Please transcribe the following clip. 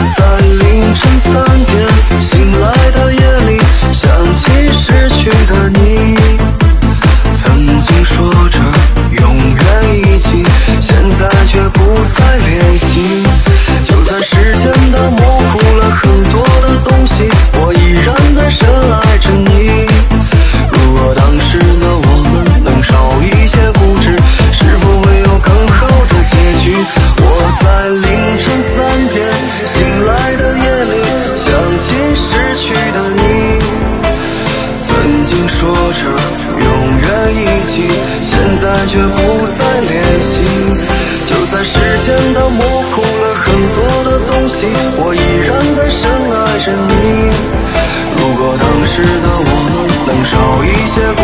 在凌晨3点醒来的夜里，想起失去的你。曾经说着永远一起，现在却不再联系。就算时间的模糊了很多的东西，我依然在深爱着你。如果当时的我们能少一些固执，是否会有更好的结局？我在凌晨3点醒来的夜里，想起失去的你。曾经说着永远一起，现在却不再联系。就算时间的模糊了很多的东西，我依然在深爱着你。如果当时的我们能少一些